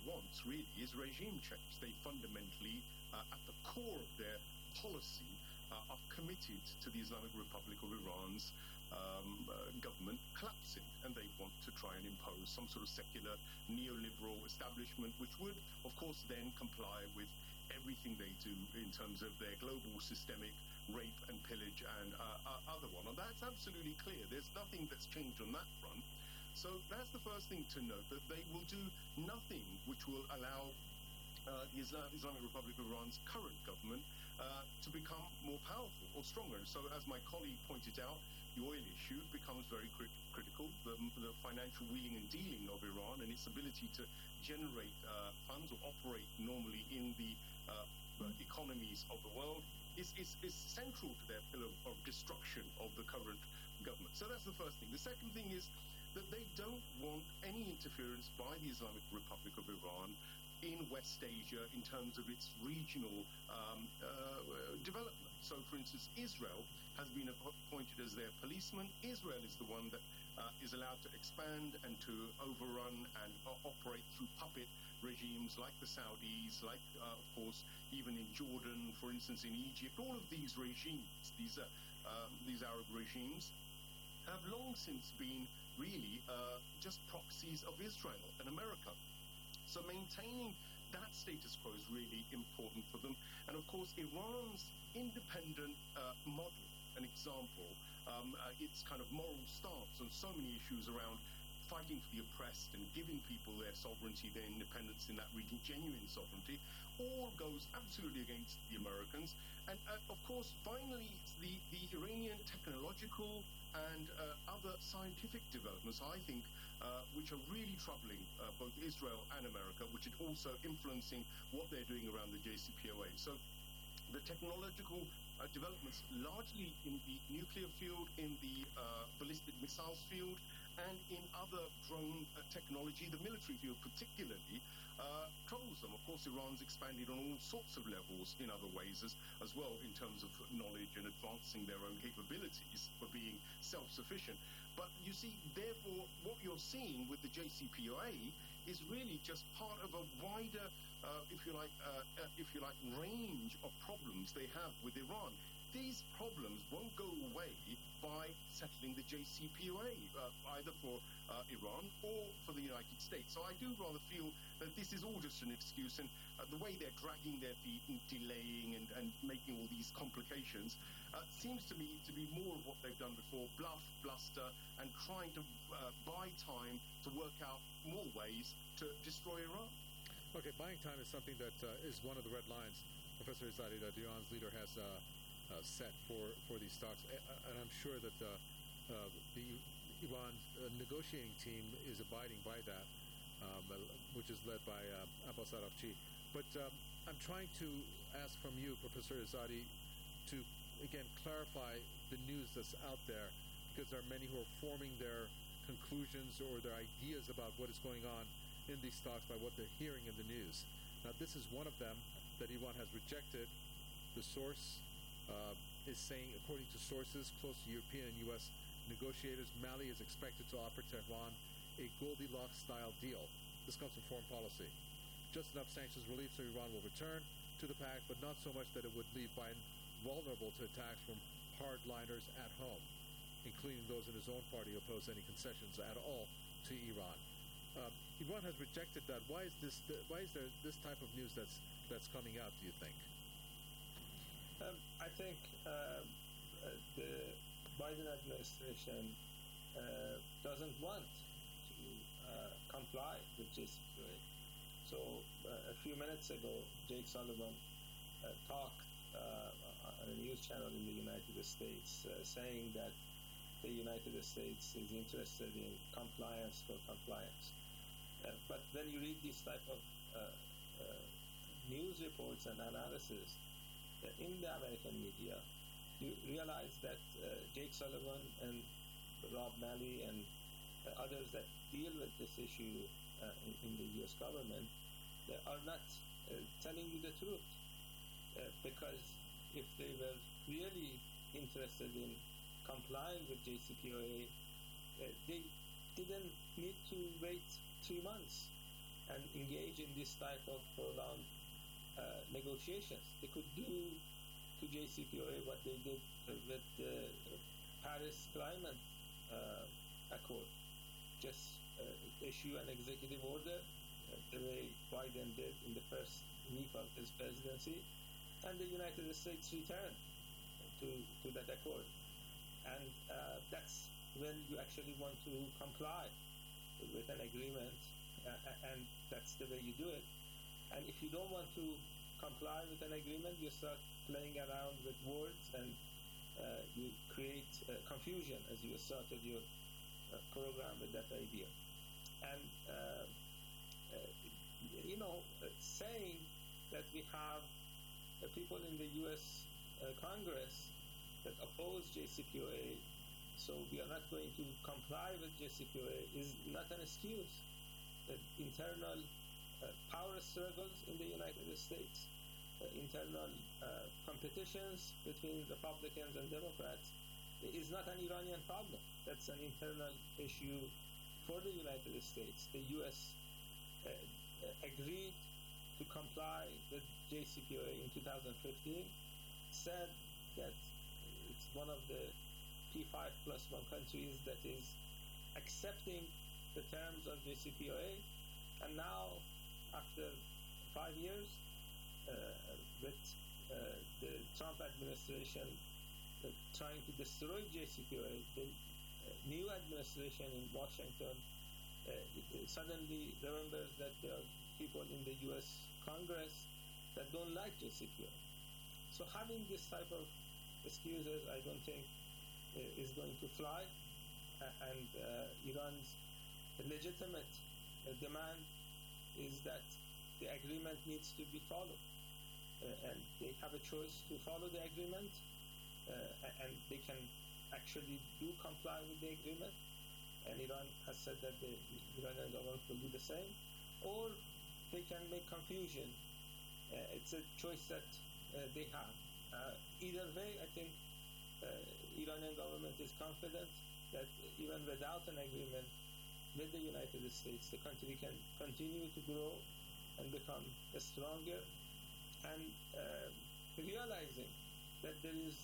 S18: wants really is regime change. They fundamentally, uh, at the core of their policy, uh, are committed to the Islamic Republic of Iran's um, uh, government collapsing, and they want to try and impose some sort of secular neoliberal establishment, which would, of course, then comply with everything they do in terms of their global systemic rape and pillage and uh, uh, other one. And that's absolutely clear. There's nothing that's changed on that front. So that's the first thing to note, that they will do nothing which will allow uh, the Islam- Islamic Republic of Iran's current government uh, to become more powerful or stronger. So as my colleague pointed out, the oil issue becomes very crit- critical. The, the financial wheeling and dealing of Iran and its ability to generate uh, funds or operate normally in the uh, economies of the world is, is, is central to their pillar of destruction of the current government. So that's the first thing. The second thing is that they don't want any interference by the Islamic Republic of Iran in West Asia in terms of its regional um, uh, development. So, for instance, Israel has been appointed as their policeman. Israel is the one that uh, is allowed to expand and to overrun and uh, operate through puppet regimes like the Saudis, like, uh, of course, even in Jordan, for instance, in Egypt. All of these regimes, these, uh, um, these Arab regimes, have long since been really uh, just proxies of Israel and America. So maintaining that status quo is really important for them. And of course, Iran's independent uh, model, an example, um, uh, its kind of moral stance on so many issues around fighting for the oppressed and giving people their sovereignty, their independence in that region, genuine sovereignty, all goes absolutely against the Americans. And uh, of course, finally, the, the Iranian technological and uh, other scientific developments, I think, uh, which are really troubling uh, both Israel and America, which is also influencing what they're doing around the J C P O A. So the technological uh, developments largely in the nuclear field, in the uh, ballistic missiles field, and in other drone uh, technology, the military field particularly, uh, troubles them. Of course, Iran's expanded on all sorts of levels in other ways as, as well, in terms of knowledge and advancing their own capabilities for being self-sufficient. But you see, therefore, what you're seeing with the J C P O A is really just part of a wider, uh, if you like, uh, uh, if you like, range of problems they have with Iran. These problems won't go away by settling the J C P O A, uh, either for uh, Iran or for the United States. So I do rather feel that this is all just an excuse, and uh, the way they're dragging their feet and delaying and, and making all these complications uh, seems to me to be more of what they've done before, bluff, bluster, and trying to uh, buy time to work out more ways to destroy Iran.
S13: Okay, buying time is something that uh, is one of the red lines, Professor Izzadi, that Iran's leader has uh, Uh, set for, for these talks, and I'm sure that uh, uh, the Iran uh, negotiating team is abiding by that, um, which is led by uh, Abbas Araghchi. But um, I'm trying to ask from you, Professor Izzadi, to again clarify the news that's out there, because there are many who are forming their conclusions or their ideas about what is going on in these talks by what they're hearing in the news. Now, this is one of them that Iran has rejected. The source Uh, is saying, according to sources close to European and U S negotiators, Mali is expected to offer Tehran a Goldilocks-style deal. This comes from foreign policy. Just enough sanctions relief so Iran will return to the pact, but not so much that it would leave Biden vulnerable to attacks from hardliners at home, including those in his own party who oppose any concessions at all to Iran. Uh, Iran has rejected that. Why is this? Th- why is there this type of news that's that's coming out, do you think?
S17: Um, I think uh, uh, the Biden administration uh, doesn't want to uh, comply with J C P O A. So uh, a few minutes ago, Jake Sullivan uh, talked uh, on a news channel in the United States uh, saying that the United States is interested in compliance for compliance. Uh, but when you read this type of uh, uh, news reports and analysis, in the American media, you realize that uh, Jake Sullivan and Rob Malley and uh, others that deal with this issue uh, in, in the U S government, they are not uh, telling you the truth. Uh, because if they were really interested in complying with J C P O A, uh, they didn't need to wait three months and engage in this type of prolonged uh, negotiations. They could do to J C P O A what they did with the Paris Climate uh, Accord. Just uh, issue an executive order, uh, the way Biden did in the first week of his presidency, and the United States returned to, to that accord. And uh, that's when you actually want to comply with an agreement, uh, and that's the way you do it. And if you don't want to comply with an agreement, you start playing around with words, and uh, you create uh, confusion as you started your uh, program with that idea. And uh, uh, you know, uh, saying that we have uh, people in the U S uh, Congress that oppose J C P O A, so we are not going to comply with J C P O A is not an excuse. The internal uh, power struggles in the United States, uh, internal uh, competitions between Republicans and Democrats is not an Iranian problem. That's an internal issue for the United States. The U S uh, agreed to comply with J C P O A in two thousand fifteen, said that it's one of the P five plus one countries that is accepting the terms of J C P O A, and now, after five years, uh, with uh, the Trump administration uh, trying to destroy J C P O A, the uh, new administration in Washington uh, suddenly remembers that there are people in the U S Congress that don't like J C P O A. So having this type of excuses, I don't think uh, is going to fly, uh, and uh, Iran's legitimate uh, demand is that the agreement needs to be followed, uh, and they have a choice to follow the agreement, uh, and they can actually do comply with the agreement, and Iran has said that the Iranian government will do the same, or they can make confusion. Uh, it's a choice that uh, they have. Uh, either way, I think uh, Iranian government is confident that even without an agreement with the United States, the country can continue to grow and become stronger, and uh, realizing that there is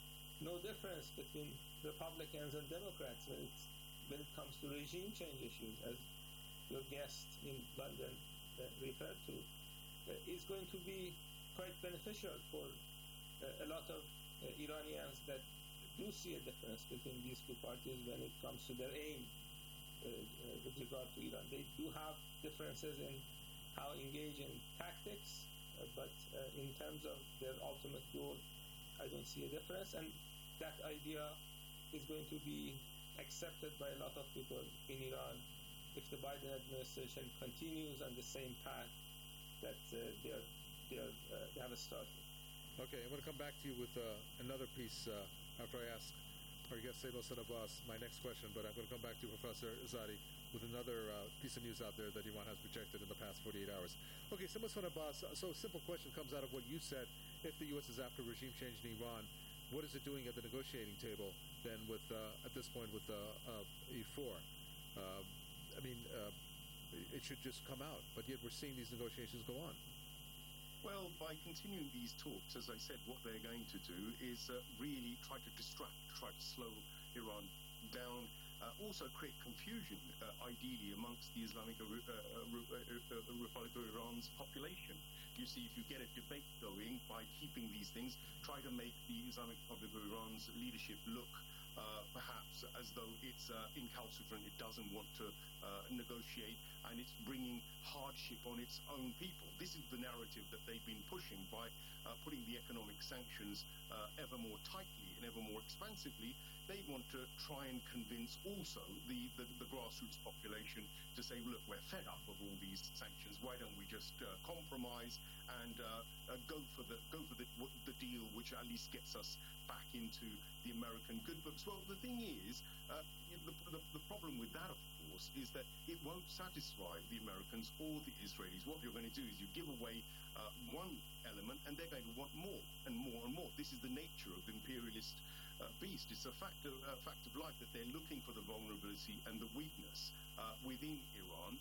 S17: no difference between Republicans and Democrats when, it's, when it comes to regime change issues, as your guest in London uh, referred to, uh, is going to be quite beneficial for uh, a lot of uh, Iranians that do see a difference between these two parties when it comes to their aim uh, uh, with regard to Iran. They do have differences in how engage in tactics, uh, but uh, in terms of their ultimate goal, I don't see a difference, and that idea is going to be accepted by a lot of people in Iran if the Biden administration continues on the same path that uh, they, are, they, are, uh, they have started.
S13: Okay, I'm going to come back to you with uh, another piece uh, after I ask our guest Said Mohsen Abbas my next question, but I'm going to come back to you, Professor Azadi, with another uh, piece of news out there that Iran has rejected in the past forty-eight hours. Okay, Said Mohsen Abbas, so a simple question comes out of what you said. If the U S is after regime change in Iran, what is it doing at the negotiating table then with, uh, at this point, with uh, uh, E four? Uh, I mean, uh, it should just come out, but yet we're seeing these negotiations go on.
S18: Well, by continuing these talks, as I said, what they're going to do is uh, really try to distract, try to slow Iran down, uh, also create confusion, uh, ideally, amongst the Islamic uh, uh, uh, Republic of Iran's population. You see, if you get a debate going by keeping these things, try to make the Islamic Republic of Iran's leadership look Uh, perhaps as though it's uh, incalcitrant, it doesn't want to uh, negotiate, and it's bringing hardship on its own people. This is the narrative that they've been pushing by uh, putting the economic sanctions uh, ever more tightly and ever more expansively. They want to try and convince also the, the, the grassroots population to say, look, we're fed up of all these sanctions. Why don't we just uh, compromise and uh, uh, go for the go for the, the deal, which at least gets us back into the American good books? Well, the thing is, uh, the, the, the problem with that, of course, is that it won't satisfy the Americans or the Israelis. What you're going to do is you give away uh, one element, and they're going to want more and more and more. This is the nature of the imperialist uh, beast. It's a fact of, uh, fact of life that they're looking for the vulnerability and the weakness uh, within Iran.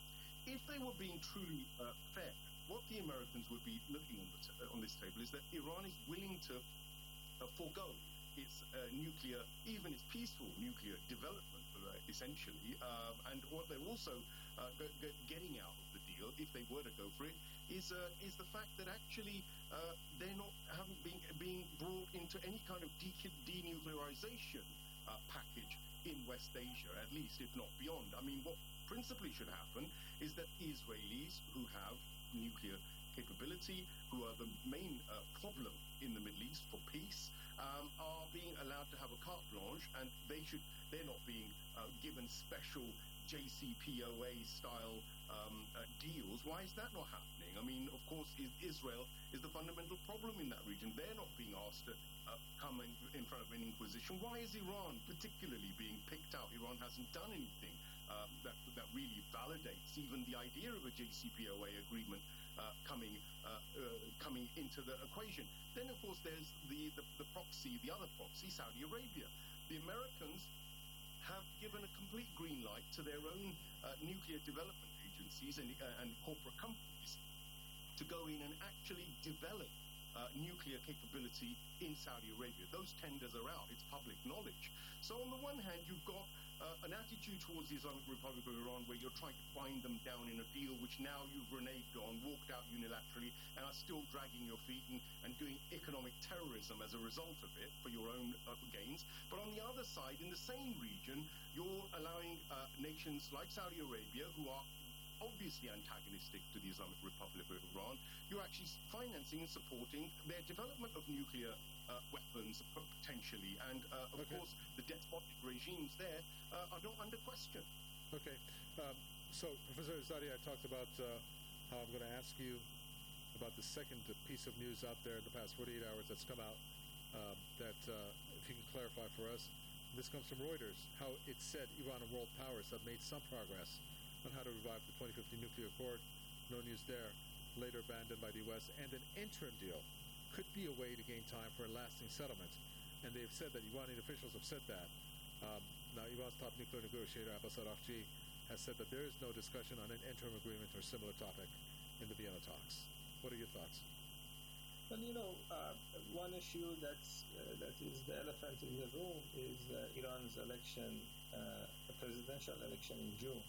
S18: if they were being truly uh, fair, what the Americans would be looking on, the t- on this table is that Iran is willing to uh, forego its uh, nuclear, even its peaceful nuclear development, uh, essentially. Uh, and what they're also uh, g- g- getting out of the deal, if they were to go for it, is uh, is the fact that actually uh, they're not haven't been being brought into any kind of de- denuclearization uh, package in West Asia, at least, if not beyond. I mean, what principally should happen is that Israelis who have nuclear capability, who are the main uh, problem in the Middle East for peace, um, are being allowed to have a carte blanche, and they should they're not being uh, given special J C P O A style um, uh, deals. Why is that not happening? I mean, of course, is Israel is the fundamental problem in that region. They're not being asked to uh, come in, in front of an inquisition. Why is Iran particularly being picked out? Iran hasn't done anything uh, that that really validates even the idea of a J C P O A agreement uh, coming uh, uh, coming into the equation. Then, of course, there's the, the, the proxy, the other proxy, Saudi Arabia. The Americans have given a complete green light to their own uh, nuclear development agencies and, uh, and corporate companies to go in and actually develop uh, nuclear capability in Saudi Arabia. Those tenders are out. It's public knowledge. So on the one hand, you've got uh, an attitude towards the Islamic Republic of Iran where you're trying to bind them down in a deal which now you've reneged on, walked out unilaterally, and are still dragging your feet and, and doing economic terrorism as a result of it for your own uh, gains. But on the other side, in the same region, you're allowing uh, nations like Saudi Arabia, who are obviously antagonistic to the Islamic Republic of Iran, you're actually financing and supporting their development of nuclear uh, weapons potentially. And, uh, of
S13: okay.
S18: course, the despotic regimes there uh, are not under question.
S13: Okay. Um, so, Professor Izzadi, I talked about uh, how I'm going to ask you about the second piece of news out there in the past forty-eight hours that's come out uh, that, uh, if you can clarify for us, this comes from Reuters, how it said Iran and world powers have made some progress on how to revive the twenty fifteen nuclear accord. No news there. Later abandoned by the U S. And an interim deal could be a way to gain time for a lasting settlement. And they've said that, Iranian officials have said that. Um, now, Iran's top nuclear negotiator, Abbas Araghchi, has said that there is no discussion on an interim agreement or similar topic in the Vienna talks. What are your thoughts?
S17: Well, you know, uh, one issue that's uh, that is the elephant in the room is uh, Iran's election, uh, a presidential election in June.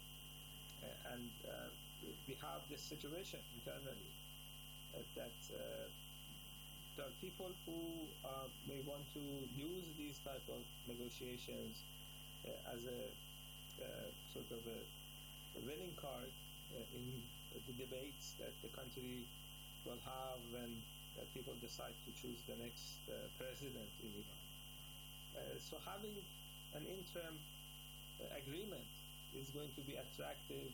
S17: Uh, and uh, we have this situation internally uh, that uh, there are people who uh, may want to use these type of negotiations uh, as a uh, sort of a, a winning card uh, in the debates that the country will have when uh, people decide to choose the next uh, president in Iran. Uh, so having an interim uh, agreement is going to be attractive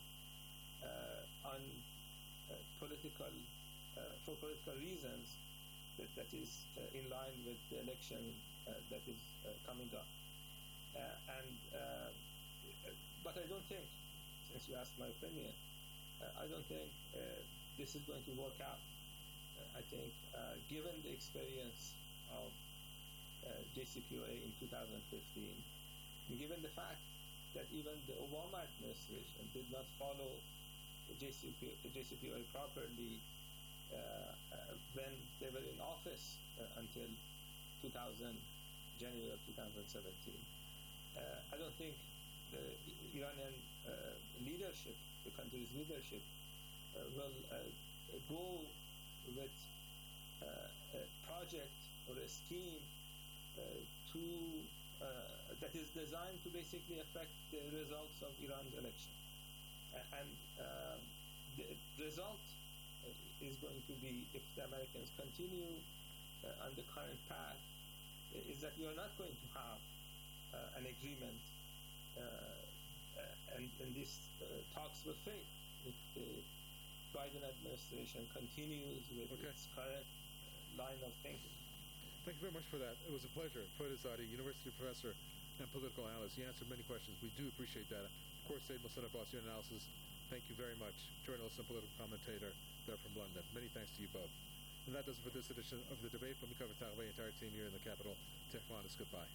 S17: uh, on uh, political, uh, for political reasons that, that is uh, in line with the election uh, that is uh, coming up. Uh, and uh, but I don't think, since you asked my opinion, uh, I don't think uh, this is going to work out. Uh, I think, uh, given the experience of uh, J C P O A in two thousand fifteen, and given the fact that even the Obama administration did not follow the J C P O A properly uh, uh, when they were in office uh, until two thousand, January of two thousand seventeen. Uh, I don't think the Iranian uh, leadership, the country's leadership, uh, will uh, go with uh, a project or a scheme uh, to uh, that is designed to basically affect the results of Iran's election. Uh, and uh, the result uh, is going to be, if the Americans continue uh, on the current path, is that you're not going to have uh, an agreement, uh, uh, and, and these uh, talks will fail if the Biden administration continues with okay. its current uh, line of thinking.
S13: Thank you very much for that. It was a pleasure. Fuad Izzadi, University professor and political analyst. You answered many questions. We do appreciate that. Of course, Said Mohsen Abbas, your analysis. Thank you very much. Journalist and political commentator there from London. Many thanks to you both. And that does it for this edition of The Debate. From Mikhail Fatah, the entire team here in the capital, Tehran is goodbye.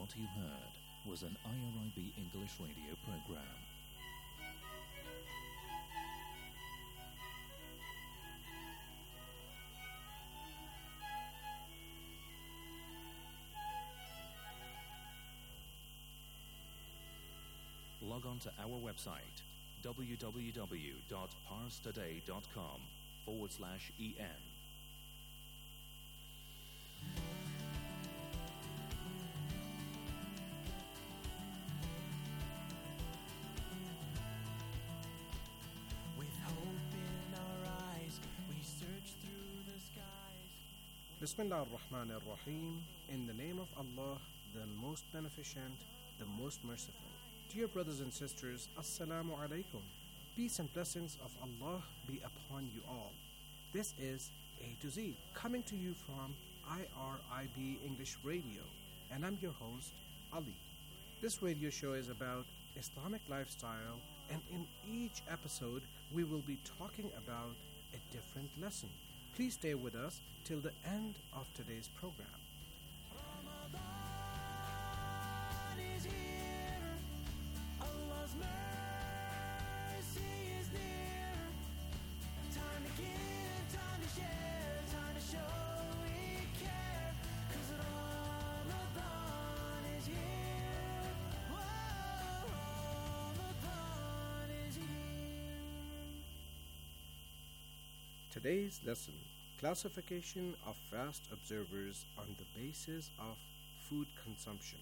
S1: What you heard was an I R I B English radio program. Log on to our website, www.parstoday.com forward slash en.
S19: Bismillah ar-Rahman ar-Rahim. In the name of Allah, the most beneficent, the most merciful. Dear brothers and sisters, Assalamu alaikum. Peace and blessings of Allah be upon you all. This is A to Z, coming to you from I R I B English Radio, and I'm your host, Ali. This radio show is about Islamic lifestyle, and in each episode, we will be talking about a different lesson. Please stay with us till the end of today's program. Today's lesson, classification of fast observers on the basis of food consumption.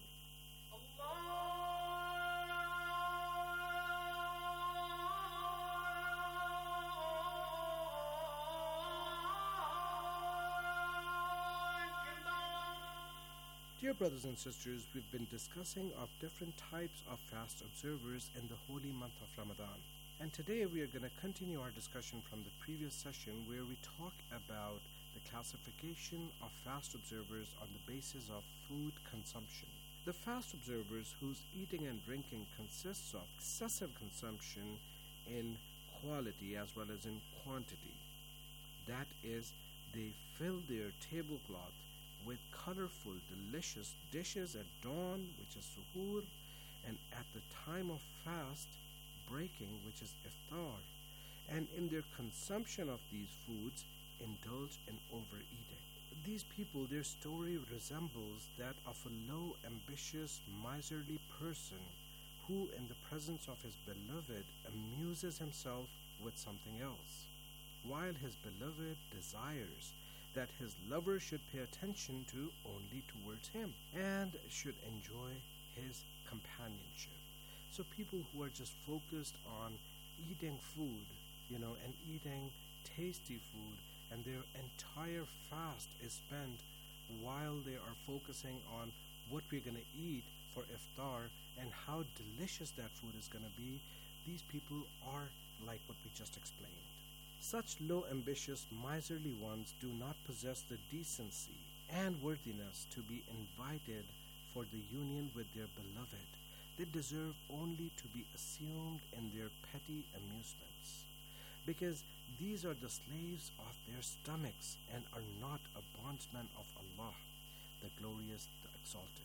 S19: Dear brothers and sisters, we've been discussing of different types of fast observers in the holy month of Ramadan. And today we are going to continue our discussion from the previous session where we talk about the classification of fast observers on the basis of food consumption. The fast observers whose eating and drinking consists of excessive consumption in quality as well as in quantity. That is, they fill their tablecloth with colorful, delicious dishes at dawn, which is suhoor, and at the time of fast, breaking, which is iftar, and in their consumption of these foods indulge in overeating. These people, their story resembles that of a low, ambitious, miserly person who in the presence of his beloved amuses himself with something else, while his beloved desires that his lover should pay attention to only towards him and should enjoy his companionship. So people who are just focused on eating food, you know, and eating tasty food, and their entire fast is spent while they are focusing on what we're going to eat for iftar and how delicious that food is going to be, these people are like what we just explained. Such low, ambitious, miserly ones do not possess the decency and worthiness to be invited for the union with their beloved. They deserve only to be assumed in their petty amusements, because these are the slaves of their stomachs and are not a bondsman of Allah, the glorious, the exalted.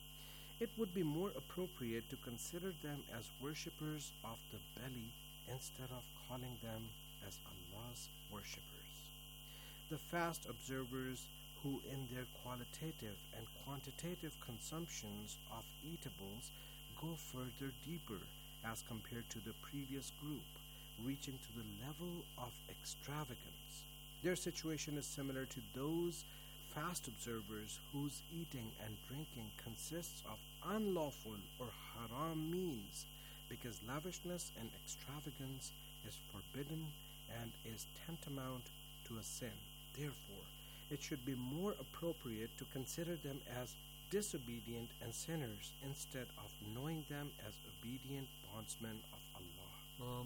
S19: It would be more appropriate to consider them as worshippers of the belly instead of calling them as Allah's worshippers. The fast observers who in their qualitative and quantitative consumptions of eatables go further deeper as compared to the previous group, reaching to the level of extravagance. Their situation is similar to those fast observers whose eating and drinking consists of unlawful or haram means, because lavishness and extravagance is forbidden and is tantamount to a sin. Therefore, it should be more appropriate to consider them as disobedient and sinners instead of knowing them as obedient bondsmen of Allah.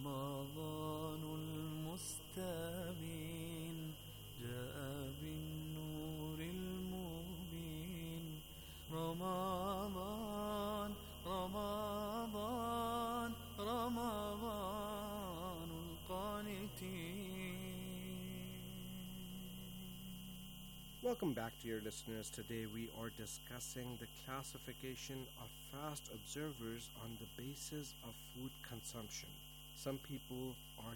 S20: رمضان المستبين جاء بالنور المبين رمضان رمضان رمضان القانتين.
S19: Welcome back, dear listeners. Today we are discussing the classification of fast observers on the basis of food consumption. Some people are